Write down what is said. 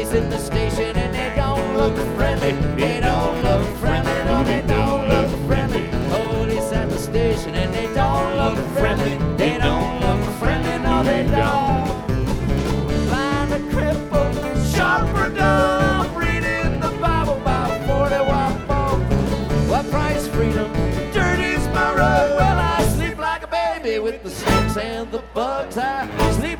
police in the station and they don't look friendly. They don't look friendly, no, they don't look friendly. Police at the station and they don't look friendly. They don't look friendly, no, they don't. Blind or crippled, sharp or dumb, reading the Bible by 40-watt bulb. What price freedom? Dirty's my rug. Well, I sleep like a baby with the snakes and the bugs. I sleep